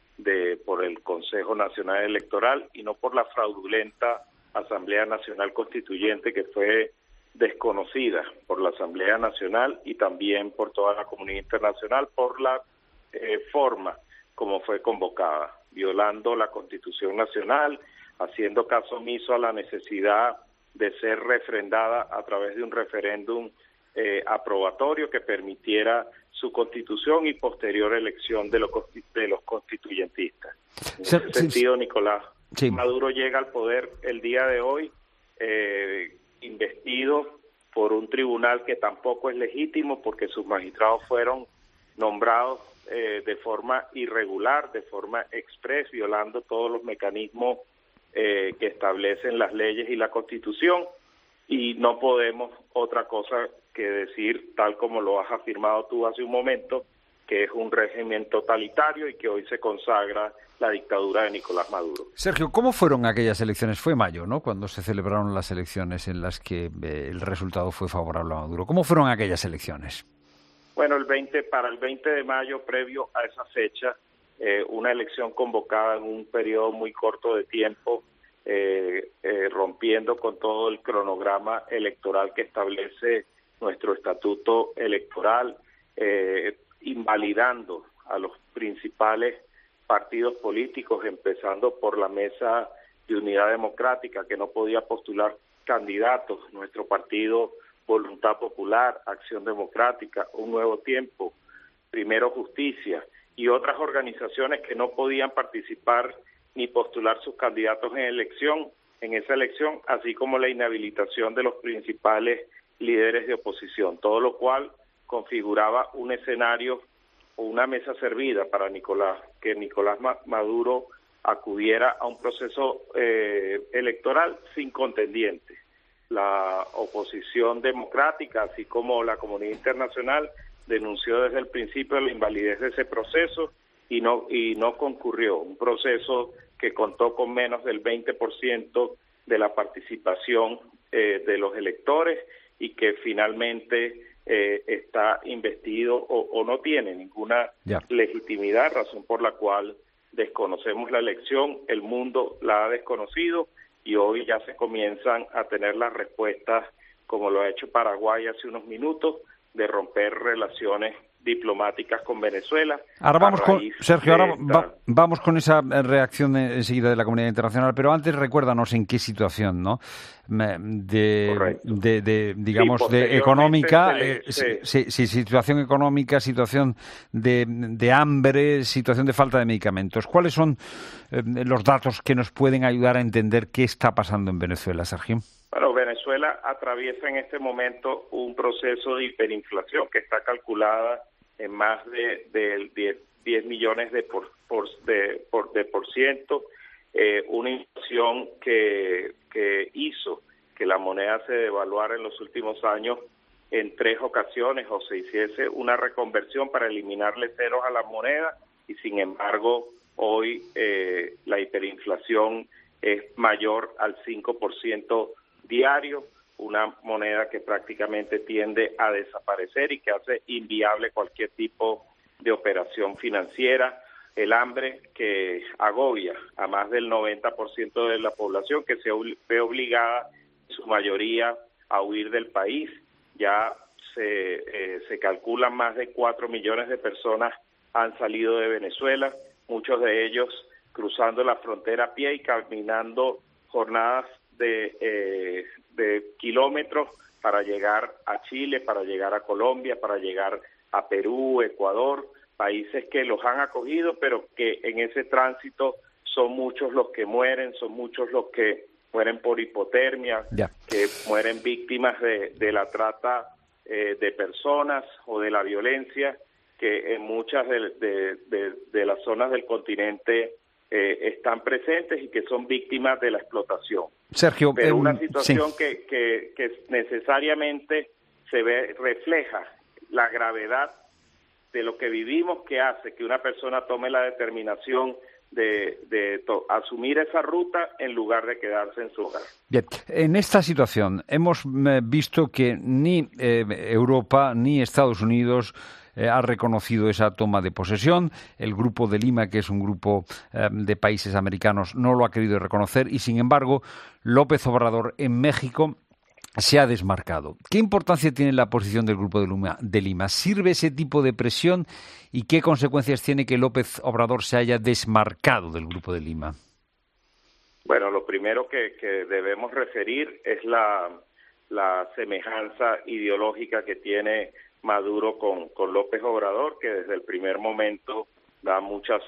por el Consejo Nacional Electoral y no por la fraudulenta Asamblea Nacional Constituyente que fue desconocida por la Asamblea Nacional y también por toda la comunidad internacional por la forma como fue convocada, violando la Constitución Nacional, haciendo caso omiso a la necesidad de ser refrendada a través de un referéndum aprobatorio que permitiera su constitución y posterior elección de los constituyentistas. En ese sentido, Nicolás Maduro llega al poder el día de hoy, investido por un tribunal que tampoco es legítimo porque sus magistrados fueron nombrados de forma irregular, de forma express, violando todos los mecanismos que establecen las leyes y la Constitución, y no podemos otra cosa que decir, tal como lo has afirmado tú hace un momento, que es un régimen totalitario y que hoy se consagra la dictadura de Nicolás Maduro. Sergio, ¿cómo fueron aquellas elecciones? Fue mayo, ¿no?, cuando se celebraron las elecciones en las que el resultado fue favorable a Maduro. ¿Cómo fueron aquellas elecciones? Bueno, para el 20 de mayo, previo a esa fecha, una elección convocada en un periodo muy corto de tiempo, rompiendo con todo el cronograma electoral que establece nuestro estatuto electoral, invalidando a los principales partidos políticos, empezando por la Mesa de Unidad Democrática, que no podía postular candidatos. Nuestro partido Voluntad Popular, Acción Democrática, Un Nuevo Tiempo, Primero Justicia y otras organizaciones que no podían participar ni postular sus candidatos en esa elección, así como la inhabilitación de los principales líderes de oposición, todo lo cual configuraba un escenario o una mesa servida para que Nicolás Maduro acudiera a un proceso electoral sin contendiente. La oposición democrática, así como la comunidad internacional, denunció desde el principio la invalidez de ese proceso y no concurrió. Un proceso que contó con menos del 20% de la participación de los electores y que finalmente está investido o no tiene ninguna legitimidad, razón por la cual desconocemos la elección, el mundo la ha desconocido y hoy ya se comienzan a tener las respuestas como lo ha hecho Paraguay hace unos minutos, de romper relaciones diplomáticas con Venezuela. Ahora vamos con Sergio, vamos con esa reacción enseguida de la comunidad internacional, pero antes recuérdanos en qué situación, ¿no? Digamos, de económica, situación económica, situación de hambre, situación de falta de medicamentos. ¿Cuáles son los datos que nos pueden ayudar a entender qué está pasando en Venezuela, Sergio? Bueno, Venezuela atraviesa en este momento un proceso de hiperinflación que está calculada en más de 10 millones de por ciento, una inflación que hizo que la moneda se devaluara en los últimos años en 3 ocasiones, o se hiciese una reconversión para eliminarle ceros a la moneda, y sin embargo hoy la hiperinflación es mayor al 5% diario, una moneda que prácticamente tiende a desaparecer y que hace inviable cualquier tipo de operación financiera. El hambre que agobia a más del 90% de la población, que se ve obligada en su mayoría a huir del país. Ya se calculan más de 4 millones de personas han salido de Venezuela, muchos de ellos cruzando la frontera a pie y caminando jornadas de kilómetros para llegar a Chile, para llegar a Colombia, para llegar a Perú, Ecuador, países que los han acogido, pero que en ese tránsito son muchos los que mueren, son muchos los que mueren por hipotermia, que mueren víctimas de la trata de personas o de la violencia, que en muchas de las zonas del continente están presentes y que son víctimas de la explotación. Sergio, pero una situación que necesariamente refleja la gravedad de lo que vivimos, que hace que una persona tome la determinación de asumir esa ruta en lugar de quedarse en su hogar. Bien, en esta situación hemos visto que ni Europa ni Estados Unidos ha reconocido esa toma de posesión. El Grupo de Lima, que es un grupo de países americanos, no lo ha querido reconocer y, sin embargo, López Obrador en México se ha desmarcado. ¿Qué importancia tiene la posición del Grupo de Lima? ¿Sirve ese tipo de presión y qué consecuencias tiene que López Obrador se haya desmarcado del Grupo de Lima? Bueno, lo primero que debemos referir es la semejanza ideológica que tiene Maduro con López Obrador, que desde el primer momento da muchos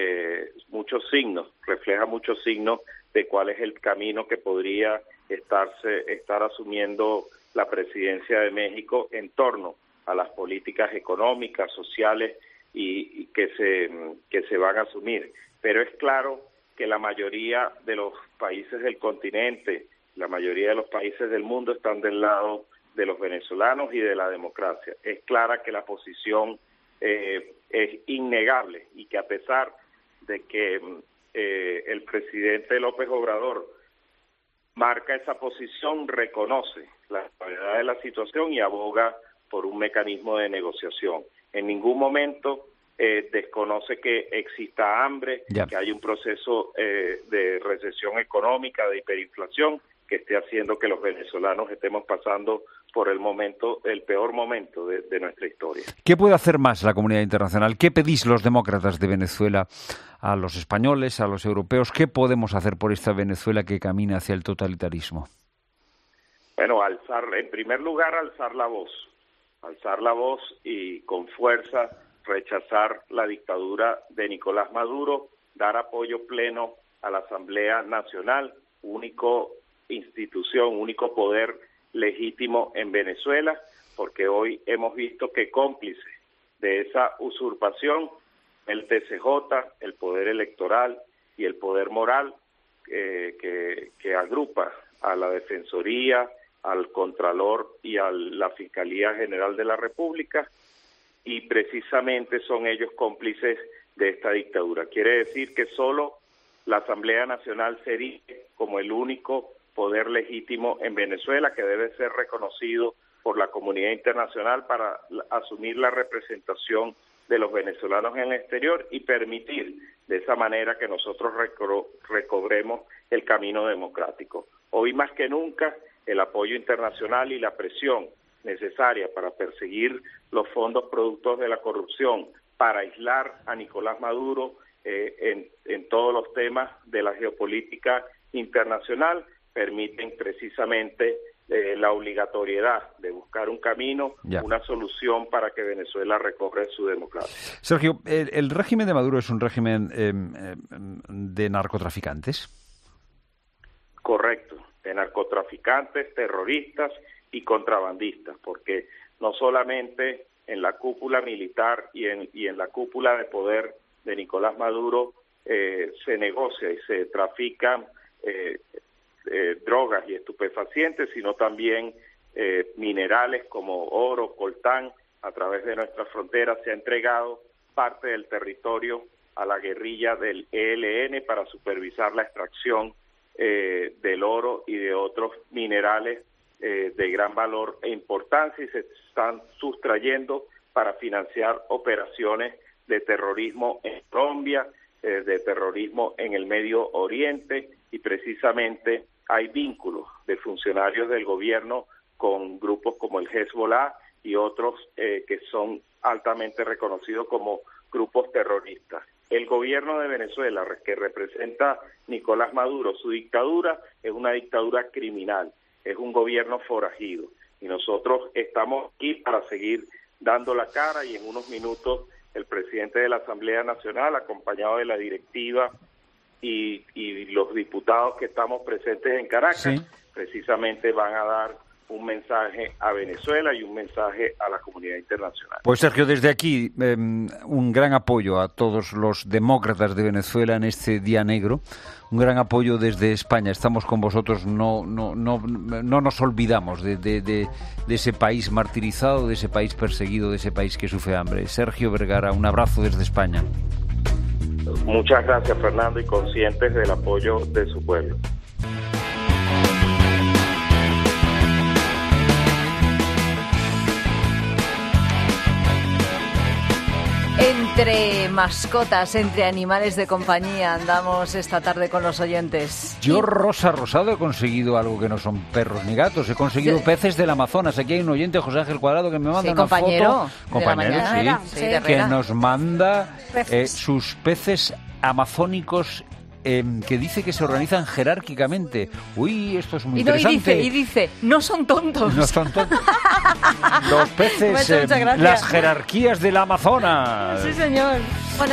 signos, refleja muchos signos de cuál es el camino que podría estar asumiendo la presidencia de México en torno a las políticas económicas, sociales y que se van a asumir. Pero es claro que la mayoría de los países del continente, la mayoría de los países del mundo están del lado de los venezolanos y de la democracia. Es clara que la posición es innegable y que a pesar de que el presidente López Obrador marca esa posición, reconoce la gravedad de la situación y aboga por un mecanismo de negociación. En ningún momento desconoce que exista hambre, que hay un proceso de recesión económica, de hiperinflación, que esté haciendo que los venezolanos estemos pasando por el peor momento de nuestra historia. ¿Qué puede hacer más la comunidad internacional? ¿Qué pedís los demócratas de Venezuela a los españoles, a los europeos? ¿Qué podemos hacer por esta Venezuela que camina hacia el totalitarismo? Bueno, en primer lugar, alzar la voz y con fuerza rechazar la dictadura de Nicolás Maduro, dar apoyo pleno a la Asamblea Nacional, único institución, único poder legítimo en Venezuela, porque hoy hemos visto que cómplice de esa usurpación, el TCJ, el poder electoral y el poder moral que agrupa a la Defensoría, al Contralor y a la Fiscalía General de la República, y precisamente son ellos cómplices de esta dictadura. Quiere decir que solo la Asamblea Nacional se erige como el único poder legítimo en Venezuela, que debe ser reconocido por la comunidad internacional para asumir la representación de los venezolanos en el exterior y permitir de esa manera que nosotros recobremos el camino democrático. Hoy más que nunca el apoyo internacional y la presión necesaria para perseguir los fondos productos de la corrupción, para aislar a Nicolás Maduro en todos los temas de la geopolítica internacional, permiten precisamente la obligatoriedad de buscar un camino, una solución para que Venezuela recobre su democracia. Sergio, ¿el régimen de Maduro es un régimen de narcotraficantes? Correcto, de narcotraficantes, terroristas y contrabandistas, porque no solamente en la cúpula militar y en la cúpula de poder de Nicolás Maduro se negocia y se trafican drogas y estupefacientes, sino también minerales como oro, coltán. A través de nuestras fronteras se ha entregado parte del territorio a la guerrilla del ELN para supervisar la extracción del oro y de otros minerales de gran valor e importancia, y se están sustrayendo para financiar operaciones de terrorismo en Colombia, de terrorismo en el Medio Oriente, y precisamente hay vínculos de funcionarios del gobierno con grupos como el Hezbollah y otros que son altamente reconocidos como grupos terroristas. El gobierno de Venezuela, que representa Nicolás Maduro, su dictadura es una dictadura criminal, es un gobierno forajido, y nosotros estamos aquí para seguir dando la cara, y en unos minutos el presidente de la Asamblea Nacional, acompañado de la directiva y los diputados que estamos presentes en Caracas, precisamente van a dar un mensaje a Venezuela y un mensaje a la comunidad internacional. Pues Sergio, desde aquí un gran apoyo a todos los demócratas de Venezuela en este día negro, un gran apoyo desde España. Estamos con vosotros, no nos olvidamos de ese país martirizado, de ese país perseguido, de ese país que sufre hambre. Sergio Vergara, un abrazo desde España. Muchas gracias, Fernando, y conscientes del apoyo de su pueblo. Entre mascotas, entre animales de compañía, andamos esta tarde con los oyentes. Yo, Rosa Rosado, he conseguido algo que no son perros ni gatos. He conseguido peces del Amazonas. Aquí hay un oyente, José Ángel Cuadrado, que me manda una foto. Compañero, que nos manda sus peces amazónicos, que dice que se organizan jerárquicamente. Uy, esto es muy interesante. Y dice, no son tontos. No son tontos. Los peces, las jerarquías del Amazonas. Sí, señor. Bueno,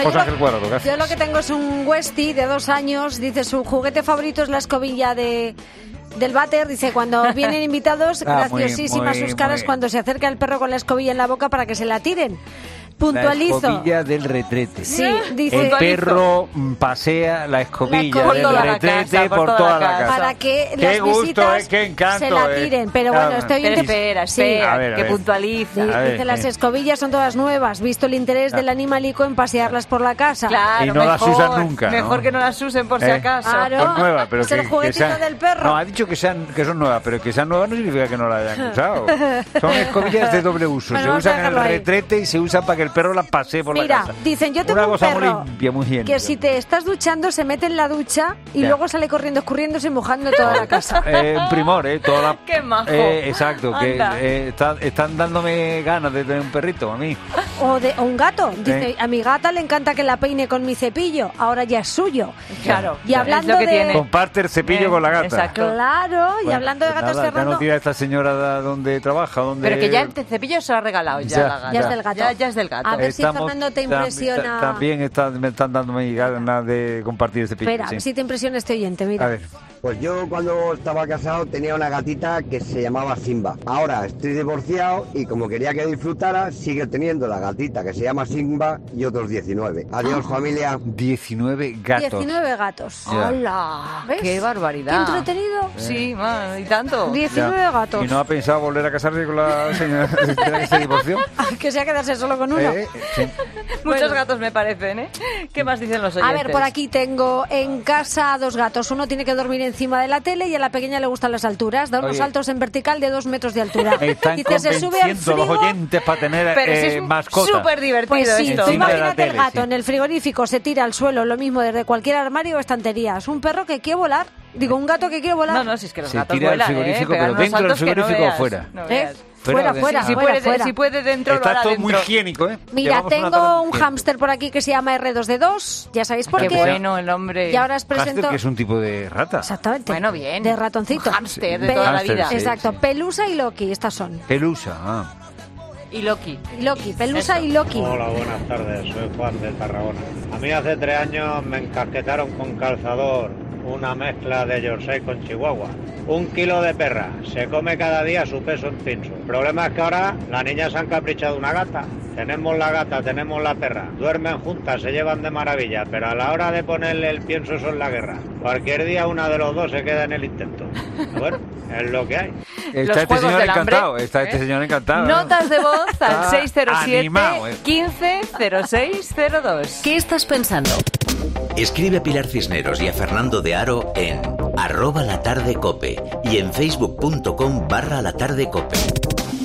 yo lo que tengo es un Westie de 2 años. Dice, su juguete favorito es la escobilla del váter. Dice, cuando vienen invitados, graciosísimas sus caras cuando se acerca el perro con la escobilla en la boca para que se la tiren. Puntualizo. La escobilla del retrete. Sí, dice, el perro pasea la escobilla del retrete por toda la casa. Para que las visitas se la tiren. Pero bueno, estoy espera, que puntualiza. Dice, las escobillas son todas nuevas, visto el interés del animalico en pasearlas por la casa. Claro, y no las usan nunca. Mejor que no las usen por si acaso. Claro, son nuevas, pero es el juguetito del perro. No, ha dicho que son nuevas, pero que sean nuevas no significa que no las hayan usado. Son escobillas de doble uso. Bueno, se usan en el retrete y se usan para que el perro la pasee por la casa. Dicen, yo tengo un perro muy limpia, muy que si te estás duchando se mete en la ducha y luego sale corriendo, escurriéndose y mojando toda la casa. Un primor, ¡Qué majo! Exacto, que están dándome ganas de tener un perrito a mí. O un gato. Dice, a mi gata le encanta que la peine con mi cepillo, ahora ya es suyo. Claro. Y hablando de... Comparte el cepillo con la gata. Exacto. Claro, y hablando de gatos, Fernando... Ya no tira esta señora donde trabaja, Pero que ya el cepillo se lo ha regalado la gata. Ya es del gato. Ya es del gato. A ver si Fernando te impresiona... También me están dando ganas de compartir este cepillo. Espera, si te impresiona este oyente, mira. A ver. Pues yo cuando estaba casado tenía una gatita que se llamaba Simba. Ahora estoy divorciado y como quería que disfrutara, sigue teniendo la gatita que se llama Simba y otros 19. Adiós, familia. 19 gatos. 19 gatos. ¡Hola! ¡Qué barbaridad! ¿Qué entretenido? Sí, y tanto. 19 gatos. ¿Y no ha pensado volver a casarse con la señora que se divorció? Que sea quedarse solo con uno. Sí. Muchos gatos me parecen, ¿eh? ¿Qué más dicen los oyentes? A ver, por aquí tengo en casa 2 gatos. Uno tiene que dormir encima de la tele y a la pequeña le gustan las alturas. Da unos saltos en vertical de 2 metros de altura. Están convenciendo los oyentes para tener mascotas. Súper divertido. Pues sí, esto. tú imagínate el gato en el frigorífico, se tira al suelo, lo mismo desde cualquier armario o estantería. Es un perro que quiere volar. Digo, un gato que quiere volar. No, si es que los se gatos tira vuelan, al frigorífico, pero dentro del frigorífico o fuera. Fuera. Si puede dentro, está lo hará todo dentro. muy higiénico, ¿eh? Mira, tengo un hámster por aquí que se llama R2D2. Ya sabéis por qué. Qué bueno el hombre. Y ahora os presento... Hámster, que es un tipo de rata. Exactamente. Bueno, bien. De ratoncito. Un hámster de toda la vida. Sí, Exacto. sí. Pelusa y Loki, estas son. Pelusa, Y Loki. Pelusa y Loki. Hola, buenas tardes, soy Juan de Tarragona. A mí hace 3 años me encasquetaron con calzador una mezcla de Yorkshire con Chihuahua. 1 kilo de perra, se come cada día su peso en pinso. El problema es que ahora las niñas se han caprichado una gata. Tenemos la gata, tenemos la perra. Duermen juntas, se llevan de maravilla, pero a la hora de ponerle el pienso son la guerra. Cualquier día una de los dos se queda en el intento. Bueno, es lo que hay. Está este señor encantado, este señor encantado. Notas de voz al 607 animado, 15 0602. ¿Qué estás pensando? Escribe a Pilar Cisneros y a Fernando de Aro en @latardecope y en facebook.com/latardecope.